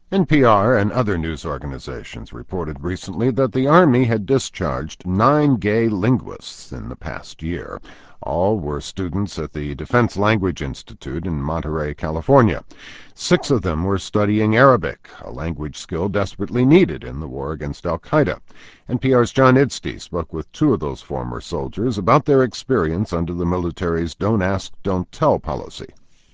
NPR and other news organizations reported recently that the Army had discharged 9 gay linguists in the past year. All were students at the Defense Language Institute in Monterey, California. 6 of them were studying Arabic, a language skill desperately needed in the war against al-Qaeda. NPR's John Idstey spoke with 2 of those former soldiers about their experience under the military's Don't Ask, Don't Tell policy.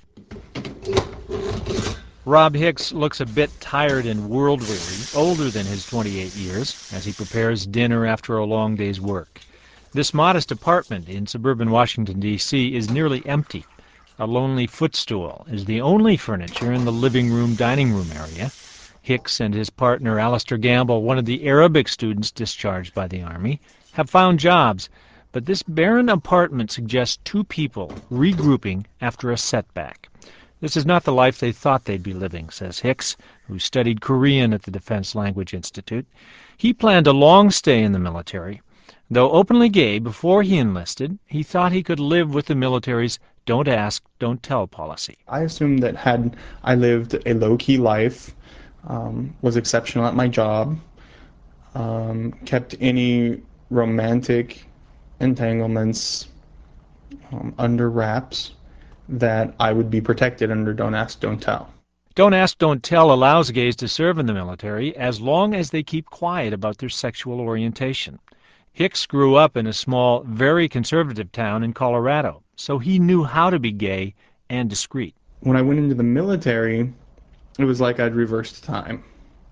Rob Hicks looks a bit tired and world-weary, older than his 28 years, as he prepares dinner after a long day's work. This modest apartment in suburban Washington, D.C. is nearly empty. A lonely footstool is the only furniture in the living room, dining room area. Hicks and his partner, Alistair Gamble, one of the Arabic students discharged by the Army, have found jobs, but this barren apartment suggests 2 people regrouping after a setback. This is not the life they thought they'd be living, says Hicks, who studied Korean at the Defense Language Institute. He planned a long stay in the military. Though openly gay before he enlisted, he thought he could live with the military's Don't Ask, Don't Tell policy. I assumed that had I lived a low-key life, was exceptional at my job, kept any romantic entanglements under wraps, that I would be protected under Don't Ask, Don't Tell. Don't Ask, Don't Tell allows gays to serve in the military as long as they keep quiet about their sexual orientation. Hicks grew up in a small, very conservative town in Colorado, so he knew how to be gay and discreet. When I went into the military, it was like I'd reversed time.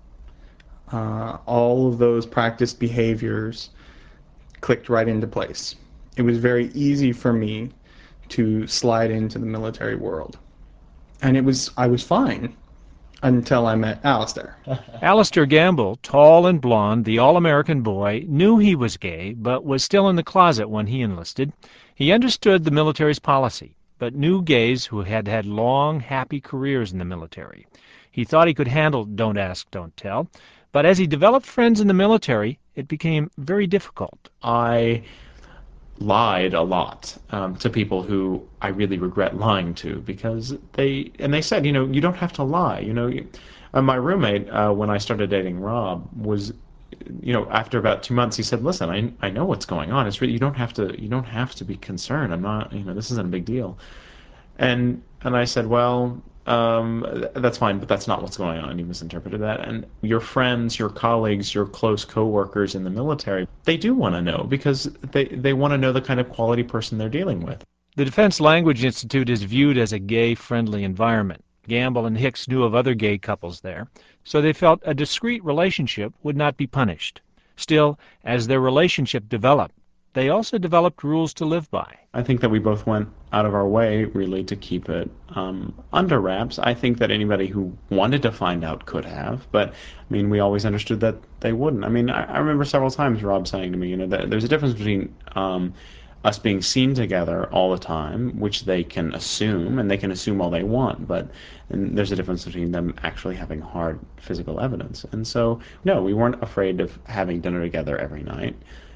All of those practiced behaviors clicked right into place. It was very easy for me to slide into the military world. And I was fine until I met Alistair. Alistair Gamble, tall and blond, the all-American boy, knew he was gay, but was still in the closet when he enlisted. He understood the military's policy, but knew gays who had had long, happy careers in the military. He thought he could handle Don't Ask, Don't Tell, but as he developed friends in the military, it became very difficult. I lied a lot to people who I really regret lying to, because they said, you don't have to lie. My roommate, when I started dating Rob, was, after about 2 months, he said, listen, I know what's going on. It's really, you don't have to be concerned. I'm not, this isn't a big deal. And I said, well, that's fine, but that's not what's going on. You misinterpreted that. And your friends, your colleagues, your close co-workers in the military, they do want to know, because they want to know the kind of quality person they're dealing with. The Defense Language Institute is viewed as a gay-friendly environment. Gamble and Hicks knew of other gay couples there, so they felt a discreet relationship would not be punished. Still, as their relationship developed, they also developed rules to live by. I think that we both went out of our way, really, to keep it under wraps. I think that anybody who wanted to find out could have, but, we always understood that they wouldn't. I remember several times Rob saying to me, that there's a difference between us being seen together all the time, which they can assume, and they can assume all they want, and there's a difference between them actually having hard physical evidence. And so, no, we weren't afraid of having dinner together every night.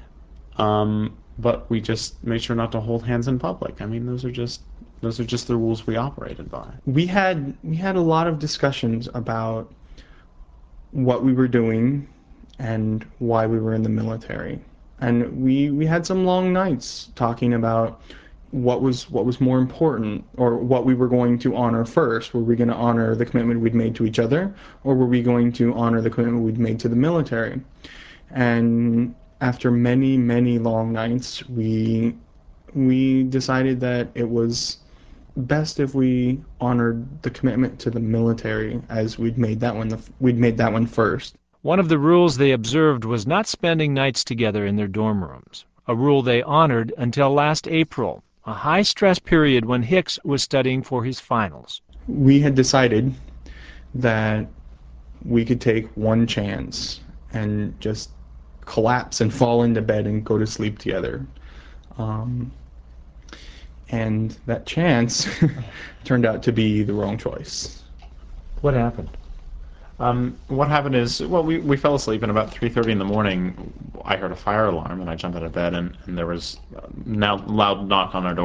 But we just made sure not to hold hands in public. Those are just the rules we operated by. We had a lot of discussions about what we were doing and why we were in the military. And we had some long nights talking about what was more important, or what we were going to honor first. Were we going to honor the commitment we'd made to each other, or were we going to honor the commitment we'd made to the military? And after many, many long nights, we decided that it was best if we honored the commitment to the military, as we'd made that one first. One of the rules they observed was not spending nights together in their dorm rooms, a rule they honored until last April, a high-stress period when Hicks was studying for his finals. We had decided that we could take one chance and just collapse and fall into bed and go to sleep together. And that chance turned out to be the wrong choice. What happened? What happened is, we fell asleep, and about 3:30 in the morning, I heard a fire alarm, and I jumped out of bed, and there was a loud knock on our door.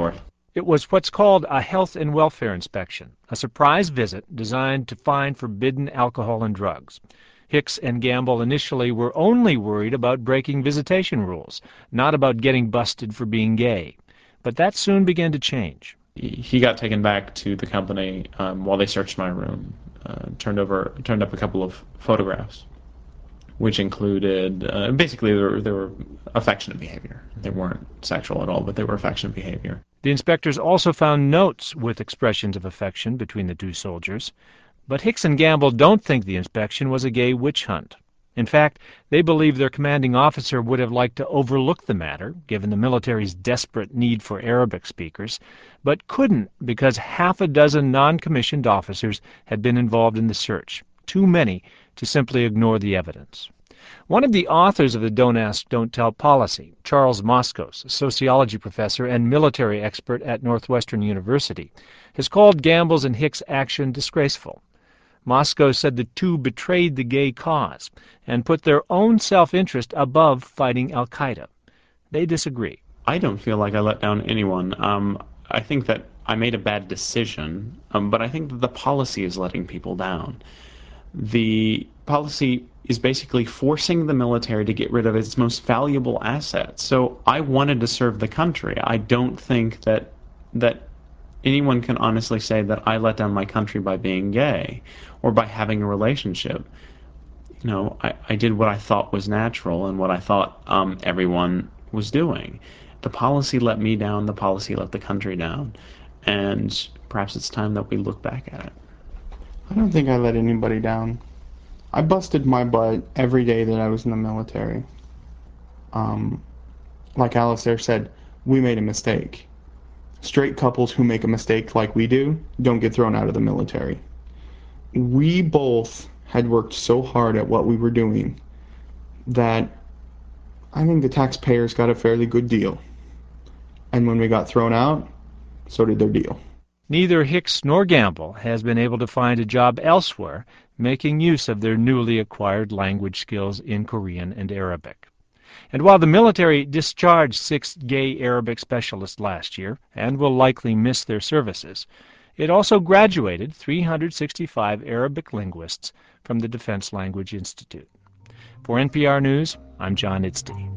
It was what's called a health and welfare inspection, a surprise visit designed to find forbidden alcohol and drugs. Hicks and Gamble initially were only worried about breaking visitation rules, not about getting busted for being gay. But that soon began to change. He got taken back to the company while they searched my room, turned up a couple of photographs, which included basically they were affectionate behavior. They weren't sexual at all, but they were affectionate behavior. The inspectors also found notes with expressions of affection between the two soldiers. But Hicks and Gamble don't think the inspection was a gay witch hunt. In fact, they believe their commanding officer would have liked to overlook the matter, given the military's desperate need for Arabic speakers, but couldn't because half a dozen non-commissioned officers had been involved in the search, too many to simply ignore the evidence. One of the authors of the Don't Ask, Don't Tell policy, Charles Moskos, a sociology professor and military expert at Northwestern University, has called Gamble's and Hicks' action disgraceful. Moskos said the two betrayed the gay cause and put their own self-interest above fighting al-Qaeda. They disagree. I don't feel like I let down anyone. I think that I made a bad decision, but I think that the policy is letting people down. The policy is basically forcing the military to get rid of its most valuable asset. So I wanted to serve the country. I don't think that anyone can honestly say that I let down my country by being gay or by having a relationship. You know, I did what I thought was natural and what I thought everyone was doing. The policy let me down, the policy let the country down, and perhaps it's time that we look back at it. I don't think I let anybody down. I busted my butt every day that I was in the military. Like Alistair said, we made a mistake. Straight couples who make a mistake like we do don't get thrown out of the military. We both had worked so hard at what we were doing that I think the taxpayers got a fairly good deal. And when we got thrown out, so did their deal. Neither Hicks nor Gamble has been able to find a job elsewhere making use of their newly acquired language skills in Korean and Arabic. And while the military discharged 6 gay Arabic specialists last year and will likely miss their services, it also graduated 365 Arabic linguists from the Defense Language Institute. For NPR News, I'm John Idsty.